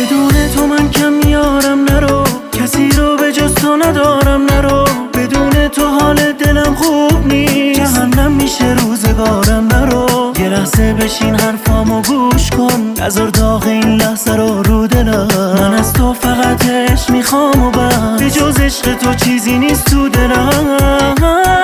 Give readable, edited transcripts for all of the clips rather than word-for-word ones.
بدون تو من کم میارم نرو، کسی رو به جز تو ندارم نرو. بدون تو حال دلم خوب نیست، جهنم میشه روزگارم نرو. یه لحظه بشین حرفامو گوش کن، نذار داغ این لحظه رو دلم. من از تو فقط عشق میخوام و بس، به جز عشق تو چیزی نیست تو دلم.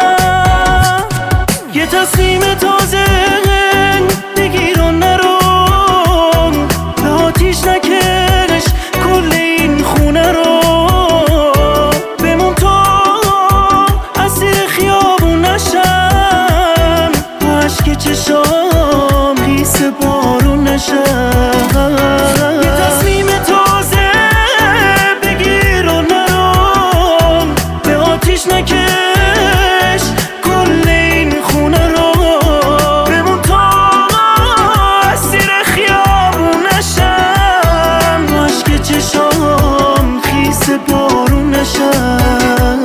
یه تصمیم تازه بگیر و نرو، به آتیش نکش کل این خونه رو. بمون تا اسیر خیابون نشم، با عشق چشام خیس بارون نشم. یه تصمیم تازه بگیر و نرو، به آتیش نکش کل این خونه رو. بمون تا اسیر خیابون نشم، با عشق چشام خیس بارون نشم.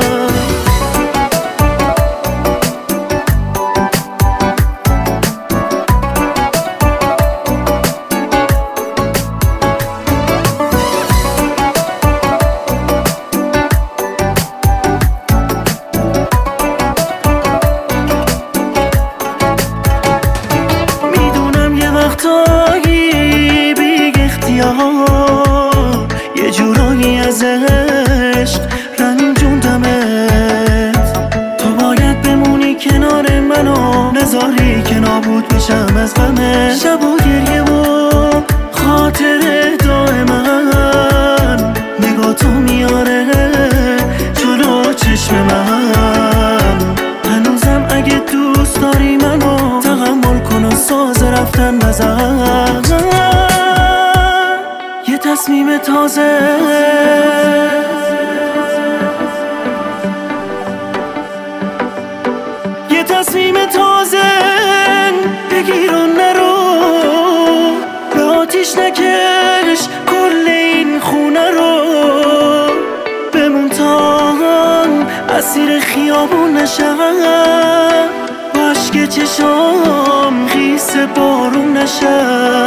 وقتایی بیگ اختیار یه جورایی از عشق رنجوندمت. تو باید بمونی کنار منو، نذاری که نابود بشم از غمت. شب و گریه و خاطر دائما نگاه تو میاره جلو چشم من. هنوزم اگه دوست داری منو تحمل کن و ساز رفتن نزن. یه تصمیم تازه یه تصمیم تازه بگیر و نرو، به آتیش نکش کل این خونه رو. بمون تا اسیر خیابون نشم، با عشق چشام خیس بارون نشم.